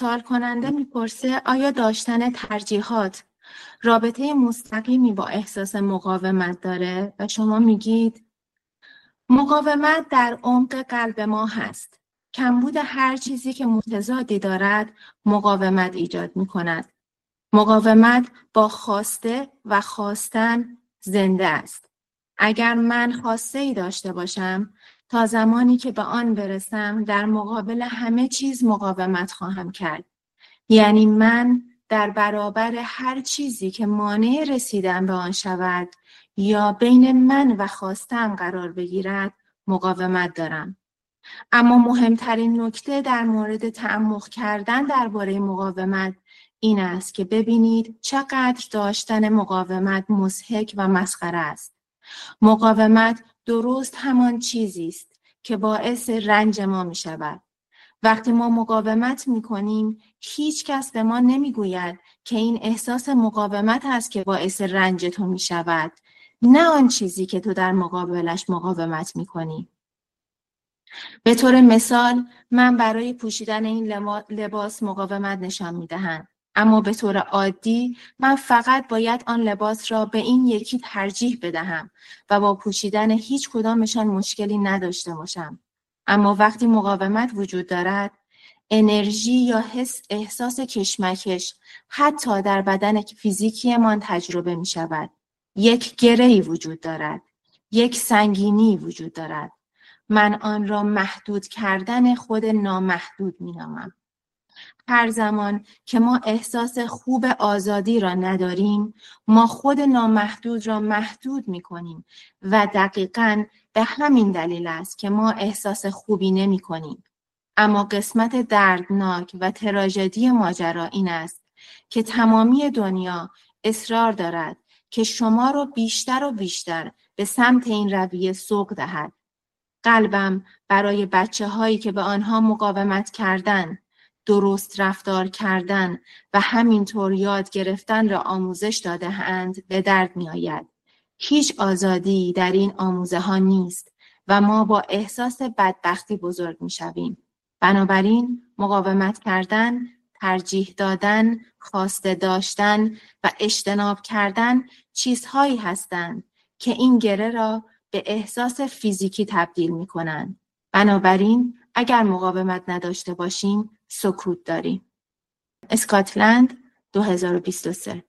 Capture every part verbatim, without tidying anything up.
سوال کننده میپرسه آیا داشتن ترجیحات رابطه مستقیمی با احساس مقاومت داره؟ و شما میگید مقاومت در عمق قلب ما هست. کمبود هر چیزی که متضادی دارد مقاومت ایجاد میکند. مقاومت با خواسته و خواستن زنده است. اگر من خواسته ای داشته باشم تا زمانی که به آن برسم در مقابل همه چیز مقاومت خواهم کرد. یعنی من در برابر هر چیزی که مانع رسیدن به آن شود یا بین من و خواستم قرار بگیرد مقاومت دارم. اما مهمترین نکته در مورد تعمق کردن درباره مقاومت این است که ببینید چقدر داشتن مقاومت مضحک و مسخره است. مقاومت درست همان چیزی است که باعث رنج ما می شود. وقتی ما مقاومت می کنیم هیچ کس به ما نمی گوید که این احساس مقاومت است که باعث رنج تو می شود، نه آن چیزی که تو در مقابلش مقاومت می کنی. به طور مثال من برای پوشیدن این لباس مقاومت نشان می دهم. اما به طور عادی من فقط باید آن لباس را به این یکی ترجیح بدهم و با پوشیدن هیچ کدامشان مشکلی نداشته باشم. اما وقتی مقاومت وجود دارد، انرژی یا حس احساس کشمکش حتی در بدن فیزیکیمان تجربه می شود. یک گره‌ای وجود دارد. یک سنگینی وجود دارد. من آن را محدود کردن خود نامحدود می نامم. هر زمان که ما احساس خوب آزادی را نداریم، ما خود نامحدود را محدود می کنیم و دقیقاً به همین دلیل است که ما احساس خوبی نمی کنیم. اما قسمت دردناک و تراژدی ماجرا این است که تمامی دنیا اصرار دارد که شما را بیشتر و بیشتر به سمت این رویه سوق دهد. قلبم برای بچه هایی که به آنها مقاومت کردن، درست رفتار کردن و همینطور یاد گرفتن را آموزش داده اند به درد می آید. هیچ آزادی در این آموزه ها نیست و ما با احساس بدبختی بزرگ می شویم. بنابراین مقاومت کردن، ترجیح دادن، خواسته داشتن و اجتناب کردن چیزهایی هستند که این گره را به احساس فیزیکی تبدیل می کنند. بنابراین اگر مقاومت نداشته باشیم سکوت داریم. اسکاتلند دو هزار و بیست و سه.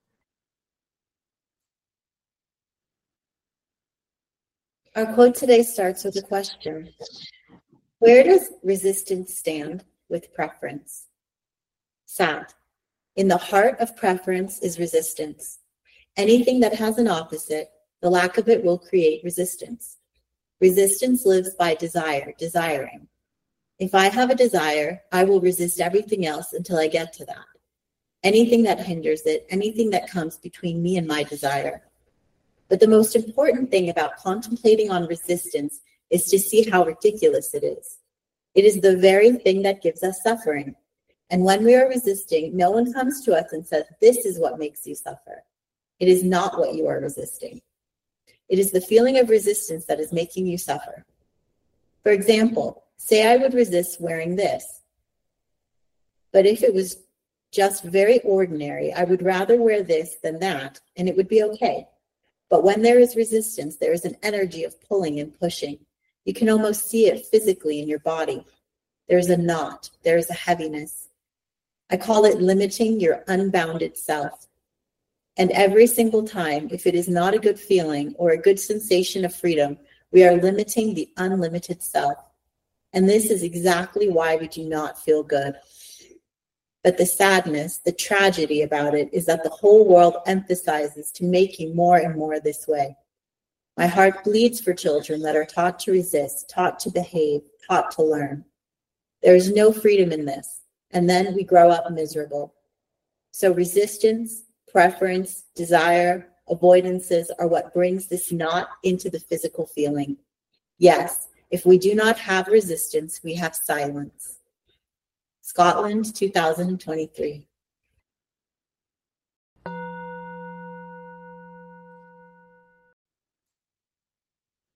Our quote today starts with a question. Where does resistance stand with preference? Sad. In the heart of preference is resistance. Anything that has an opposite, the lack of it will create resistance. Resistance lives by desire, desiring. If I have a desire, I will resist everything else until I get to that. Anything that hinders it, anything that comes between me and my desire. But the most important thing about contemplating on resistance is to see how ridiculous it is. It is the very thing that gives us suffering. And when we are resisting, no one comes to us and says, this is what makes you suffer. It is not what you are resisting. It is the feeling of resistance that is making you suffer. For example, say I would resist wearing this. But if it was just very ordinary, I would rather wear this than that, and it would be okay. But when there is resistance, there is an energy of pulling and pushing. You can almost see it physically in your body. There is a knot. There is a heaviness. I call it limiting your unbounded self. And every single time, if it is not a good feeling or a good sensation of freedom, we are limiting the unlimited self. And this is exactly why we do not feel good. But the sadness, the tragedy about it is that the whole world emphasizes to making more and more this way. My heart bleeds for children that are taught to resist, taught to behave, taught to learn. There is no freedom in this. And then we grow up miserable. So resistance, preference, desire, avoidances are what brings this knot into the physical feeling. Yes, if we do not have resistance, we have silence. Scotland, two thousand twenty-three.